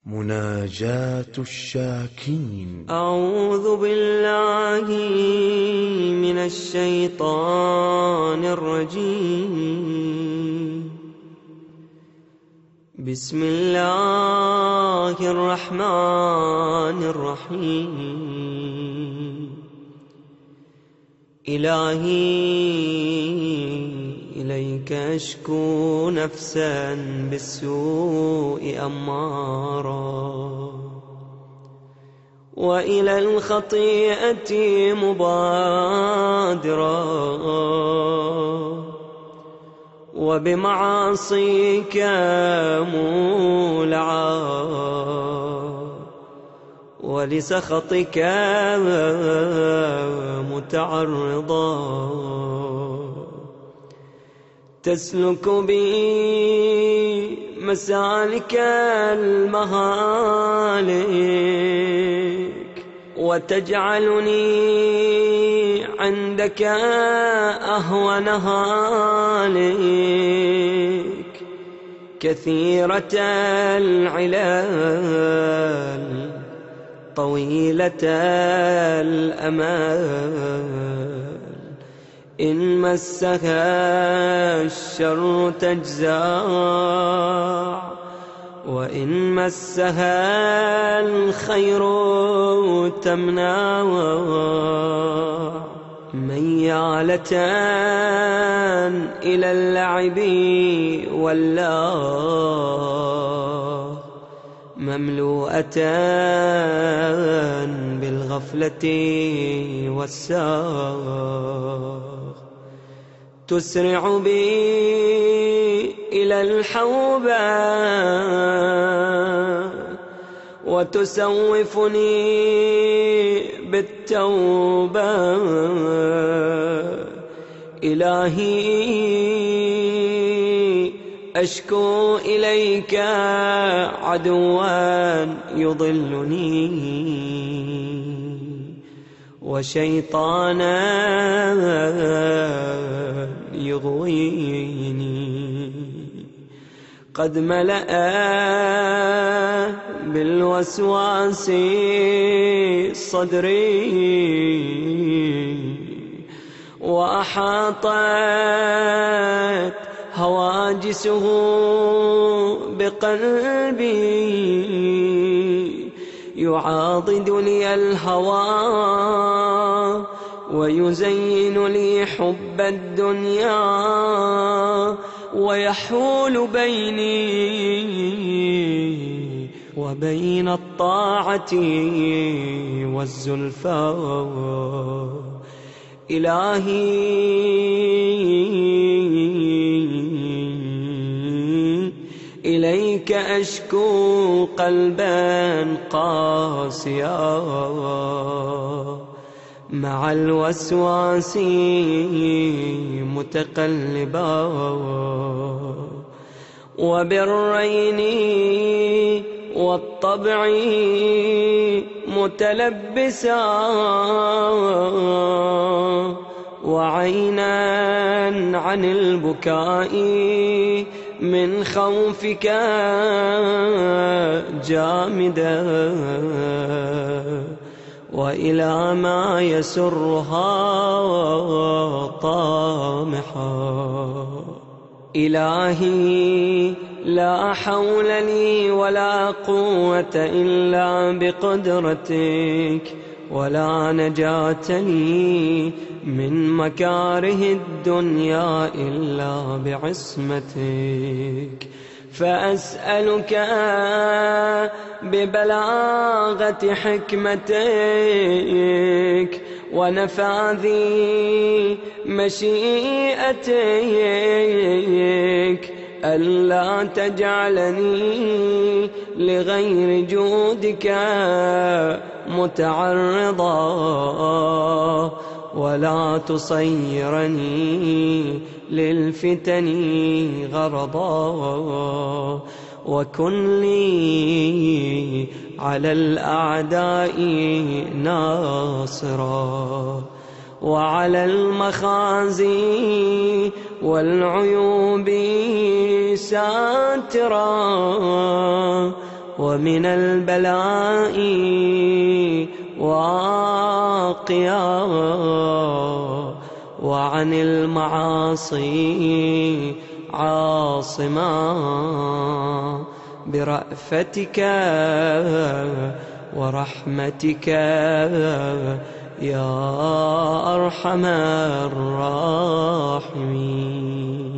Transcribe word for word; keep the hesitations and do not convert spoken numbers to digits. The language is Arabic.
مناجاة الشاكين. أعوذ بالله من الشيطان الرجيم. بسم الله الرحمن الرحيم. إلهي إليك أشكو نفسا بالسوء أمارا، وإلى الخطيئة مبادرا، وبمعاصيك مولعا، ولسخطك متعرضا. تسلك بي مسالك المهالك، وتجعلني عندك أهون هالك. كثيرة العلال طويلة الأمال، إن مسها الشر تجزع، وإن مسها الخير تمنع. ميالة إلى اللعب والله، مملوءة بالغفلة والساغ. تسرع بي إلى الحوبة، وتسوفني بالتوبة. إلهي أشكو إليك عدوا يضلني، وشيطانا يغويني. قد ملأ بالوسواس صدري، وأحاطت هواجسه بقلبي. يعاضد لي الهوى، ويزين لي حب الدنيا، ويحول بيني وبين الطاعة والزلفى. إلهي إليك أشكو قلبا قاسيا، مع الوسواس متقلبا، وبالرين والطبع متلبسا، وعينا عن البكاء من خوفك جامدا، وإلى ما يسرها طامحا. إلهي لا حول لي ولا قوة إلا بقدرتك، ولا نجاة لي من مكاره الدنيا إلا بعصمتك. فأسألك ببلاغة حكمتك ونفاذ مشيئتك ألا تجعلني لغير جودك متعرضا، ولا تصيرني للفتن غرضا. وكن لي على الأعداء ناصرا، وعلى المخازي والعيوب ساترا، ومن البلاء واقيا وعن المعاصي عاصما برأفتك ورحمتك يا أرحم الراحمين.